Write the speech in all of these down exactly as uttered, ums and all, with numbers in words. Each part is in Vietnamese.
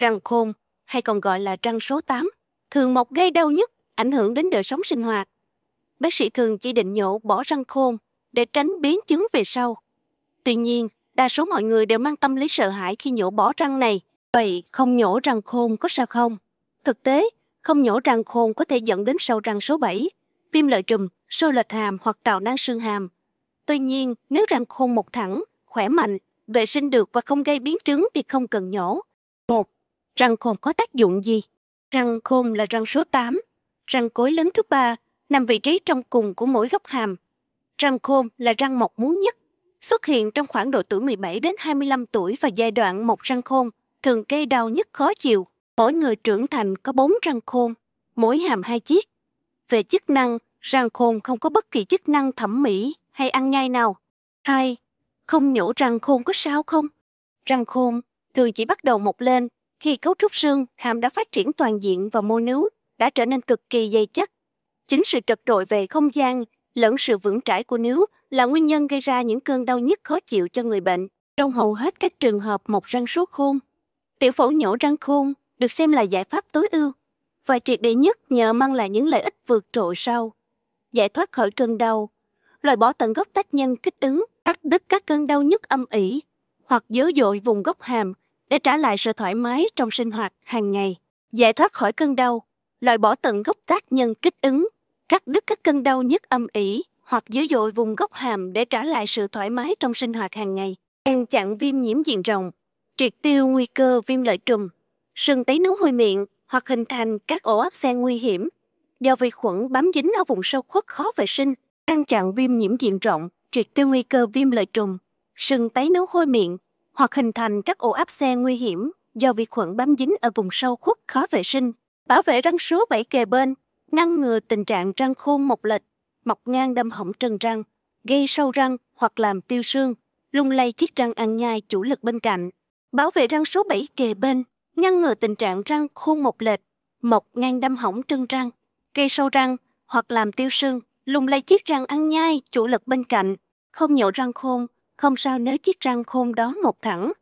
Răng khôn, hay còn gọi là răng số tám, thường mọc gây đau nhức, ảnh hưởng đến đời sống sinh hoạt. Bác sĩ thường chỉ định nhổ bỏ răng khôn để tránh biến chứng về sau. Tuy nhiên, đa số mọi người đều mang tâm lý sợ hãi khi nhổ bỏ răng này. Vậy không nhổ răng khôn có sao không? Thực tế, không nhổ răng khôn có thể dẫn đến sâu răng số bảy, viêm lợi trùm, xô lệch hàm hoặc tạo nang xương hàm. Tuy nhiên, nếu răng khôn mọc thẳng, khỏe mạnh, vệ sinh được và không gây biến chứng thì không cần nhổ. một. Răng khôn có tác dụng gì? Răng khôn là răng số tám, răng cối lớn thứ ba, nằm vị trí trong cùng của mỗi góc hàm. Răng khôn là răng mọc muống nhất, xuất hiện trong khoảng độ tuổi mười bảy đến hai mươi lăm tuổi và giai đoạn mọc răng khôn thường gây đau nhức khó chịu. Mỗi người trưởng thành có bốn răng khôn, mỗi hàm hai chiếc. Về chức năng, răng khôn không có bất kỳ chức năng thẩm mỹ hay ăn nhai nào. hai. Không nhổ răng khôn có sao không? Răng khôn thường chỉ bắt đầu mọc lên khi cấu trúc xương hàm đã phát triển toàn diện và mô nướu đã trở nên cực kỳ dày chắc. Chính sự trật trội về không gian lẫn sự vững chãi của nướu là nguyên nhân gây ra những cơn đau nhức khó chịu cho người bệnh. Trong hầu hết các trường hợp mọc răng số khôn, tiểu phẫu nhổ răng khôn được xem là giải pháp tối ưu và triệt để nhất nhờ mang lại những lợi ích vượt trội sau. Giải thoát khỏi cơn đau, loại bỏ tận gốc tác nhân kích ứng, cắt đứt các cơn đau nhức âm ỉ hoặc dữ dội vùng gốc hàm để trả lại sự thoải mái trong sinh hoạt hàng ngày. Giải thoát khỏi cơn đau, loại bỏ tận gốc tác nhân kích ứng, cắt đứt các cơn đau nhức âm ỉ hoặc dữ dội vùng gốc hàm để trả lại sự thoải mái trong sinh hoạt hàng ngày. Ngăn chặn viêm nhiễm diện rộng, triệt tiêu nguy cơ viêm lợi trùm, sưng tấy nướu hôi miệng hoặc hình thành các ổ áp xe nguy hiểm do vi khuẩn bám dính ở vùng sâu khuất khó vệ sinh. Ngăn chặn viêm nhiễm diện rộng, triệt tiêu nguy cơ viêm lợi trùm, sưng tấy nướu hôi miệng hoặc hình thành các ổ áp xe nguy hiểm do vi khuẩn bám dính ở vùng sâu khuất khó vệ sinh. Bảo vệ răng số bảy kề bên, ngăn ngừa tình trạng răng khôn mọc lệch, mọc ngang đâm hỏng trần răng, gây sâu răng hoặc làm tiêu xương, lung lay chiếc răng ăn nhai chủ lực bên cạnh. Bảo vệ răng số bảy kề bên, ngăn ngừa tình trạng răng khôn mọc lệch, mọc ngang đâm hỏng trân răng, gây sâu răng hoặc làm tiêu xương, lung lay chiếc răng ăn nhai chủ lực bên cạnh. Không nhổ răng khôn, không sao nếu chiếc răng khôn đó mọc thẳng,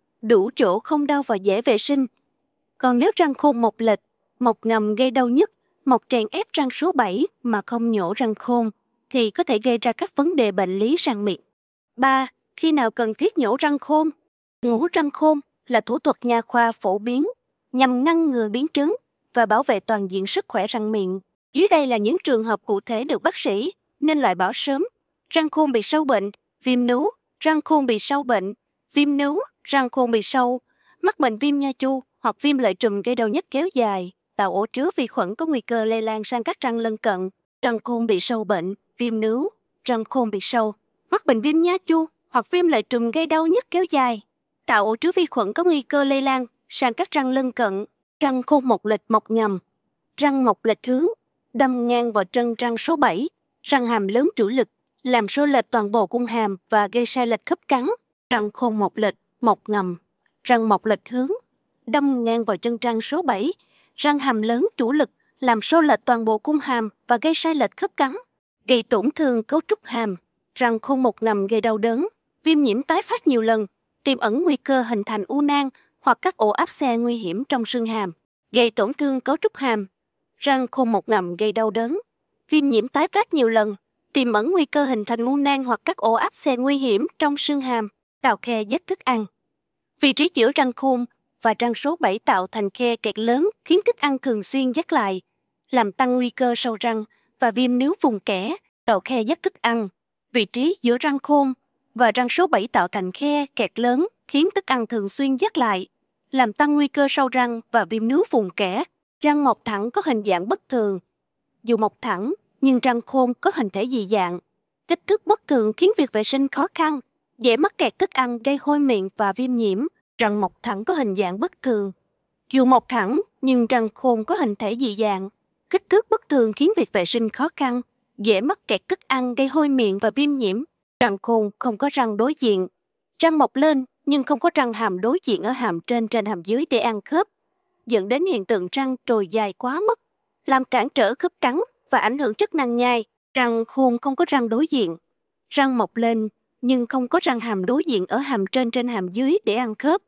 đủ chỗ không đau và dễ vệ sinh. Còn nếu răng khôn mọc lệch, mọc ngầm gây đau nhức, mọc chèn ép răng số bảy mà không nhổ răng khôn, thì có thể gây ra các vấn đề bệnh lý răng miệng. ba. Khi nào cần thiết nhổ răng khôn? Nhổ răng khôn là thủ thuật nha khoa phổ biến nhằm ngăn ngừa biến chứng và bảo vệ toàn diện sức khỏe răng miệng. Dưới đây là những trường hợp cụ thể được bác sĩ nên loại bỏ sớm: răng khôn bị sâu bệnh, viêm nướu, răng khôn bị sâu bệnh, viêm nướu, răng khôn bị sâu, mắc bệnh viêm nha chu hoặc viêm lợi trùm gây đau nhức kéo dài, tạo ổ chứa vi khuẩn có nguy cơ lây lan sang các răng lân cận. Răng khôn bị sâu bệnh, viêm nướu, răng khôn bị sâu, mắc bệnh viêm nha chu hoặc viêm lợi trùm gây đau nhức kéo dài, tạo ổ chứa vi khuẩn có nguy cơ lây lan sang các răng lân cận. Răng khôn mọc lệch mọc ngầm, răng mọc lệch hướng, đâm ngang vào chân răng số bảy, răng hàm lớn chủ lực, làm xô lệch toàn bộ cung hàm và gây sai lệch khớp cắn. Răng khôn mọc lệch mọc ngầm, răng mọc lệch hướng, đâm ngang vào chân răng số bảy, răng hàm lớn chủ lực, làm xô lệch toàn bộ cung hàm và gây sai lệch khớp cắn, gây tổn thương cấu trúc hàm. Răng khôn mọc ngầm gây đau đớn, viêm nhiễm tái phát nhiều lần, tiềm ẩn nguy cơ hình thành u nang hoặc các ổ áp xe nguy hiểm trong xương hàm, gây tổn thương cấu trúc hàm. Răng khôn mọc ngầm gây đau đớn, viêm nhiễm tái phát nhiều lần, tiềm ẩn nguy cơ hình thành u nang hoặc các ổ áp xe nguy hiểm trong xương hàm, tạo khe dắt thức ăn. Vị trí giữa răng khôn và răng số bảy tạo thành khe kẹt lớn khiến thức ăn thường xuyên dắt lại, làm tăng nguy cơ sâu răng và viêm nướu vùng kẽ, tạo khe dắt thức ăn. Vị trí giữa răng khôn và răng số bảy tạo thành khe kẹt lớn khiến thức ăn thường xuyên dắt lại, làm tăng nguy cơ sâu răng và viêm nướu vùng kẽ. Răng mọc thẳng có hình dạng bất thường. Dù mọc thẳng, nhưng răng khôn có hình thể dị dạng. Kích thước bất thường khiến việc vệ sinh khó khăn, dễ mắc kẹt thức ăn gây hôi miệng và viêm nhiễm. Răng mọc thẳng có hình dạng bất thường. Dù mọc thẳng, nhưng răng khôn có hình thể dị dạng. Kích thước bất thường khiến việc vệ sinh khó khăn, dễ mắc kẹt thức ăn gây hôi miệng và viêm nhiễm. Răng khôn không có răng đối diện. Răng mọc lên nhưng không có răng hàm đối diện ở hàm trên trên hàm dưới để ăn khớp, dẫn đến hiện tượng răng trồi dài quá mức, làm cản trở khớp cắn và ảnh hưởng chức năng nhai. Răng khôn không có răng đối diện. Răng mọc lên nhưng không có răng hàm đối diện ở hàm trên trên hàm dưới để ăn khớp,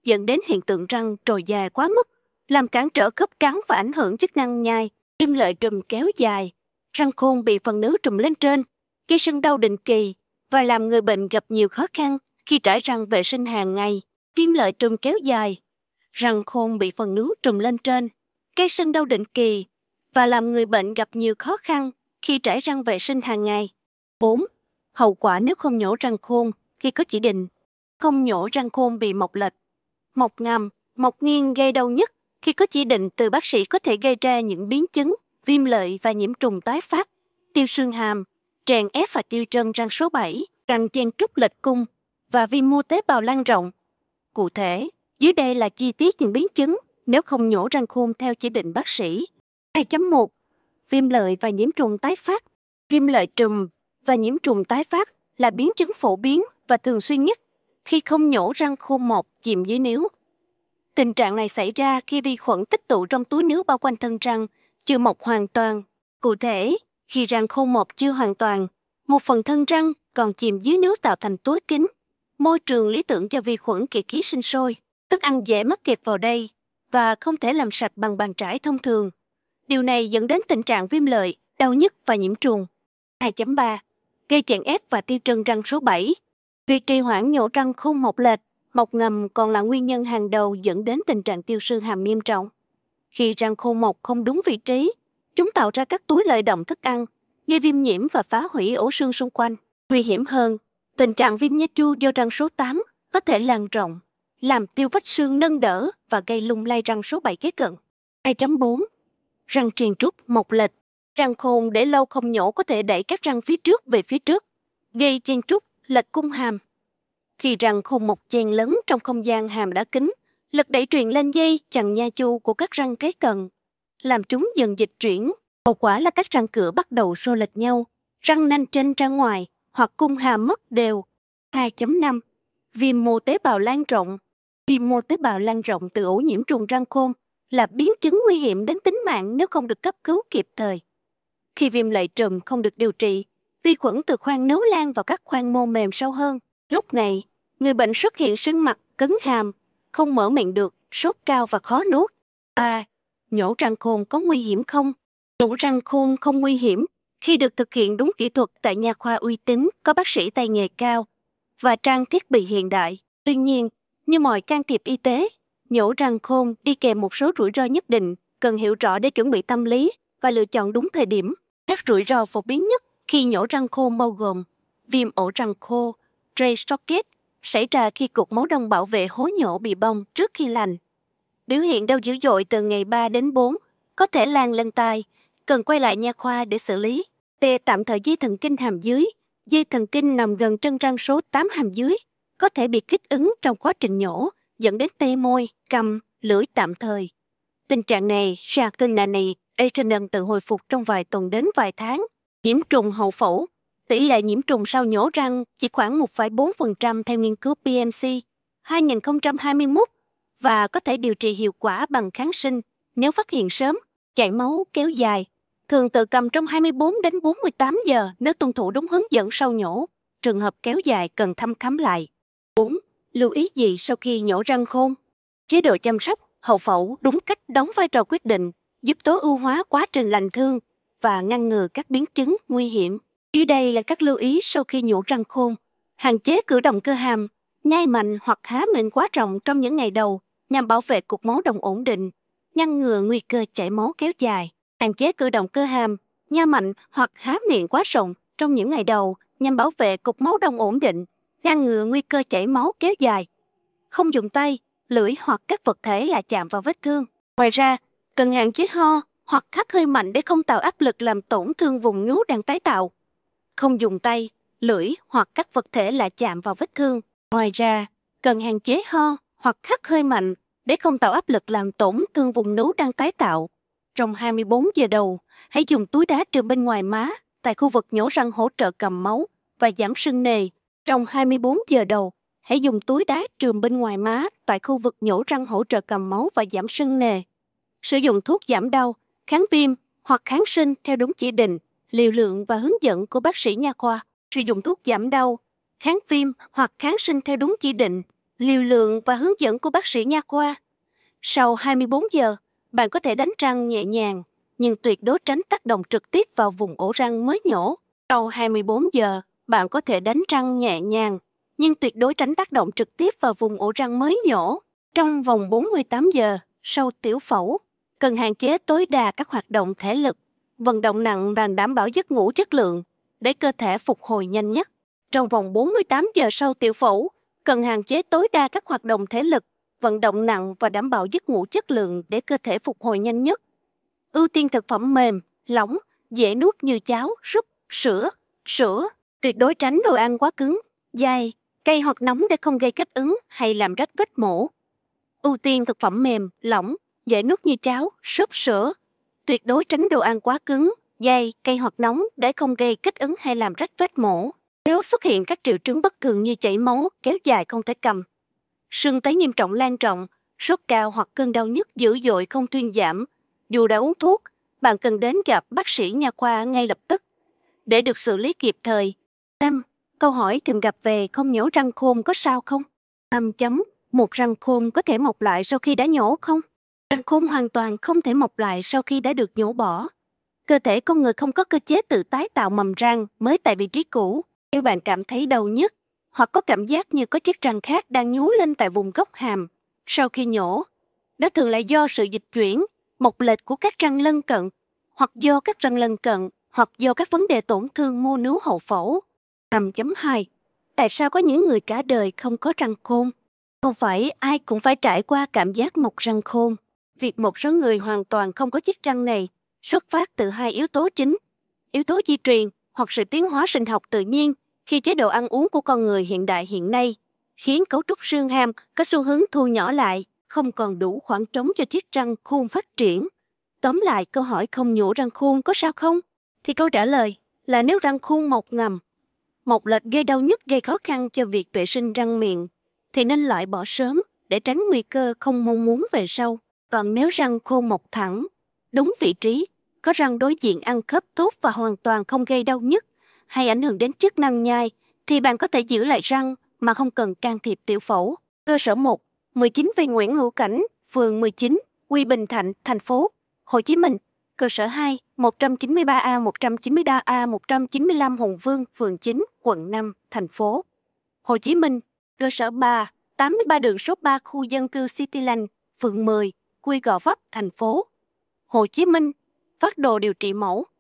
dẫn đến hiện tượng răng trồi dài quá mức, làm cản trở khớp cắn và ảnh hưởng chức năng nhai. Viêm lợi trùm kéo dài, răng khôn bị phần nướu trùm lên trên, gây sưng đau định kỳ và làm người bệnh gặp nhiều khó khăn khi trải răng vệ sinh hàng ngày. Viêm lợi trùm kéo dài, răng khôn bị phần nướu trùm lên trên, gây sưng đau định kỳ và làm người bệnh gặp nhiều khó khăn khi trải răng vệ sinh hàng ngày. bốn. Hậu quả nếu không nhổ răng khôn khi có chỉ định. Không nhổ răng khôn bị mọc lệch, mọc ngầm, mọc nghiêng gây đau nhức khi có chỉ định từ bác sĩ có thể gây ra những biến chứng viêm lợi và nhiễm trùng tái phát, tiêu xương hàm, tràn ép và tiêu trân răng số bảy, răng chen trúc lệch cung và viêm mô tế bào lan rộng. Cụ thể, dưới đây là chi tiết những biến chứng nếu không nhổ răng khôn theo chỉ định bác sĩ. hai chấm một. Viêm lợi và nhiễm trùng tái phát. Viêm lợi trùm và nhiễm trùng tái phát là biến chứng phổ biến và thường xuyên nhất khi không nhổ răng khôn mọc chìm dưới níu. Tình trạng này xảy ra khi vi khuẩn tích tụ trong túi níu bao quanh thân răng chưa mọc hoàn toàn. Cụ thể, khi răng khôn mọc chưa hoàn toàn, một phần thân răng còn chìm dưới níu tạo thành túi kín, môi trường lý tưởng cho vi khuẩn kiệt khí sinh sôi. Thức ăn dễ mắc kẹt vào đây và không thể làm sạch bằng bàn chải thông thường. Điều này dẫn đến tình trạng viêm lợi, đau nhức và nhiễm trùng. hai chấm ba. Gây chèn ép và tiêu trân răng số bảy. Việc trì hoãn nhổ răng khôn mọc lệch, mọc ngầm còn là nguyên nhân hàng đầu dẫn đến tình trạng tiêu xương hàm nghiêm trọng. Khi răng khôn mọc không đúng vị trí, chúng tạo ra các túi lợi động thức ăn, gây viêm nhiễm và phá hủy ổ xương xung quanh. Nguy hiểm hơn, tình trạng viêm nha chu do răng số tám có thể lan rộng, làm tiêu vách xương nâng đỡ và gây lung lay răng số bảy kế cận. hai chấm bốn. Răng triền trúc mọc lệch. Răng khôn để lâu không nhổ có thể đẩy các răng phía trước về phía trước, gây chen trúc, lệch cung hàm. Khi răng khôn mọc chen lấn trong không gian hàm đã kín, lực đẩy truyền lên dây chằng nha chu của các răng kế cận, làm chúng dần dịch chuyển. Hậu quả là các răng cửa bắt đầu xô lệch nhau, răng nanh trên ra ngoài hoặc cung hàm mất đều. hai chấm năm. Viêm mô tế bào lan rộng. Viêm mô tế bào lan rộng từ ổ nhiễm trùng răng khôn là biến chứng nguy hiểm đến tính mạng nếu không được cấp cứu kịp thời. Khi viêm lợi trùm không được điều trị, vi khuẩn từ khoang nướu lan vào các khoang mô mềm sâu hơn. Lúc này, người bệnh xuất hiện sưng mặt, cứng hàm, không mở miệng được, sốt cao và khó nuốt. ba. Nhổ răng khôn có nguy hiểm không? Nhổ răng khôn không nguy hiểm khi được thực hiện đúng kỹ thuật tại nha khoa uy tín, có bác sĩ tay nghề cao và trang thiết bị hiện đại. Tuy nhiên, như mọi can thiệp y tế, nhổ răng khôn đi kèm một số rủi ro nhất định, cần hiểu rõ để chuẩn bị tâm lý và lựa chọn đúng thời điểm. Các rủi ro phổ biến nhất khi nhổ răng khôn bao gồm viêm ổ răng khô, Drey Stockett, xảy ra khi cục máu đông bảo vệ hố nhổ bị bong trước khi lành. Biểu hiện đau dữ dội từ ngày ba đến bốn, có thể lan lên tai, cần quay lại nha khoa để xử lý. Tê tạm thời dây thần kinh hàm dưới, dây thần kinh nằm gần chân răng số tám hàm dưới, có thể bị kích ứng trong quá trình nhổ, dẫn đến tê môi, cằm, lưỡi tạm thời. Tình trạng này, Sarconnani, Eternal tự hồi phục trong vài tuần đến vài tháng. Nhiễm trùng hậu phẫu. Tỷ lệ nhiễm trùng sau nhổ răng chỉ khoảng một phẩy bốn phần trăm theo nghiên cứu pê em xê hai không hai mốt và có thể điều trị hiệu quả bằng kháng sinh nếu phát hiện sớm. Chảy máu kéo dài, thường tự cầm trong hai mươi bốn đến bốn mươi tám giờ nếu tuân thủ đúng hướng dẫn sau nhổ. Trường hợp kéo dài cần thăm khám lại. bốn. Lưu ý gì sau khi nhổ răng khôn? Chế độ chăm sóc hậu phẫu đúng cách đóng vai trò quyết định, giúp tối ưu hóa quá trình lành thương và ngăn ngừa các biến chứng nguy hiểm. Dưới đây là các lưu ý sau khi nhổ răng khôn. Hạn chế cử động cơ hàm, nhai mạnh hoặc há miệng quá rộng trong những ngày đầu nhằm bảo vệ cục máu đông ổn định, ngăn ngừa nguy cơ chảy máu kéo dài. Hạn chế cử động cơ hàm, nhai mạnh hoặc há miệng quá rộng trong những ngày đầu nhằm bảo vệ cục máu đông ổn định, ngăn ngừa nguy cơ chảy máu kéo dài. Không dùng tay, lưỡi hoặc các vật thể lạ chạm vào vết thương. Ngoài ra, cần hạn chế ho hoặc hắt hơi mạnh để không tạo áp lực làm tổn thương vùng nhú đang tái tạo. Không dùng tay, lưỡi hoặc các vật thể lạ chạm vào vết thương. Ngoài ra, cần hạn chế ho hoặc hắt hơi mạnh để không tạo áp lực làm tổn thương vùng nhú đang tái tạo. Trong hai mươi bốn giờ đầu, hãy dùng túi đá trùm bên ngoài má tại khu vực nhổ răng hỗ trợ cầm máu và giảm sưng nề. Trong hai mươi bốn giờ đầu, hãy dùng túi đá trùm bên ngoài má tại khu vực nhổ răng hỗ trợ cầm máu và giảm sưng nề. Sử dụng thuốc giảm đau, kháng viêm hoặc kháng sinh theo đúng chỉ định, liều lượng và hướng dẫn của bác sĩ nha khoa. Sử dụng thuốc giảm đau, kháng viêm hoặc kháng sinh theo đúng chỉ định, liều lượng và hướng dẫn của bác sĩ nha khoa. Sau hai mươi bốn giờ, bạn có thể đánh răng nhẹ nhàng, nhưng tuyệt đối tránh tác động trực tiếp vào vùng ổ răng mới nhổ. Sau hai mươi bốn giờ, bạn có thể đánh răng nhẹ nhàng, nhưng tuyệt đối tránh tác động trực tiếp vào vùng ổ răng mới nhổ. Trong vòng bốn mươi tám giờ, sau tiểu phẫu, cần hạn chế tối đa các hoạt động thể lực, vận động nặng và đảm bảo giấc ngủ chất lượng để cơ thể phục hồi nhanh nhất. Trong vòng bốn mươi tám giờ sau tiểu phẫu, cần hạn chế tối đa các hoạt động thể lực, vận động nặng và đảm bảo giấc ngủ chất lượng để cơ thể phục hồi nhanh nhất. Ưu tiên thực phẩm mềm, lỏng, dễ nuốt như cháo, súp, sữa, sữa. Tuyệt đối tránh đồ ăn quá cứng, dai, cay hoặc nóng để không gây kích ứng hay làm rách vết mổ. Ưu tiên thực phẩm mềm, lỏng, dễ nuốt như cháo, súp, sữa. Tuyệt đối tránh đồ ăn quá cứng, dai, cay hoặc nóng để không gây kích ứng hay làm rách vết mổ. Nếu xuất hiện các triệu chứng bất thường như chảy máu, kéo dài không thể cầm, sưng tấy nghiêm trọng lan rộng, sốt cao hoặc cơn đau nhức dữ dội không thuyên giảm, dù đã uống thuốc, bạn cần đến gặp bác sĩ nha khoa ngay lập tức để được xử lý kịp thời. năm. Câu hỏi thường gặp về không nhổ răng khôn có sao không? năm chấm Một răng khôn có thể mọc lại sau khi đã nhổ không? Răng khôn hoàn toàn không thể mọc lại sau khi đã được nhổ bỏ. Cơ thể con người không có cơ chế tự tái tạo mầm răng mới tại vị trí cũ. Nếu bạn cảm thấy đau nhức hoặc có cảm giác như có chiếc răng khác đang nhú lên tại vùng gốc hàm sau khi nhổ, đó thường là do sự dịch chuyển, mọc lệch của các răng lân cận, hoặc do các răng lân cận, hoặc do các vấn đề tổn thương mô nướu hậu phẫu. năm chấm hai Tại sao có những người cả đời không có răng khôn? Không phải ai cũng phải trải qua cảm giác mọc răng khôn. Việc một số người hoàn toàn không có chiếc răng này xuất phát từ hai yếu tố chính: yếu tố di truyền hoặc sự tiến hóa sinh học tự nhiên khi chế độ ăn uống của con người hiện đại hiện nay khiến cấu trúc xương hàm có xu hướng thu nhỏ lại, không còn đủ khoảng trống cho chiếc răng khôn phát triển. Tóm lại, câu hỏi không nhổ răng khôn có sao không? Thì câu trả lời là nếu răng khôn mọc ngầm, mọc lệch gây đau nhức, gây khó khăn cho việc vệ sinh răng miệng, thì nên loại bỏ sớm để tránh nguy cơ không mong muốn về sau. Còn nếu răng khôn mọc thẳng, đúng vị trí, có răng đối diện ăn khớp tốt và hoàn toàn không gây đau nhức hay ảnh hưởng đến chức năng nhai, thì bạn có thể giữ lại răng mà không cần can thiệp tiểu phẫu. Cơ sở một, mười chín V Nguyễn Hữu Cảnh, phường mười chín, Quy Bình Thạnh, thành phố Hồ Chí Minh. Cơ sở hai, một trăm chín mươi ba A, một trăm chín mươi ba A, một trăm chín mươi lăm Hùng Vương, phường chín, quận năm, thành phố Hồ Chí Minh. Cơ sở ba, tám mươi ba đường số ba, khu dân cư Cityland, phường mười, Quy Gò Vấp, thành phố Hồ Chí Minh. Phác đồ điều trị mẫu: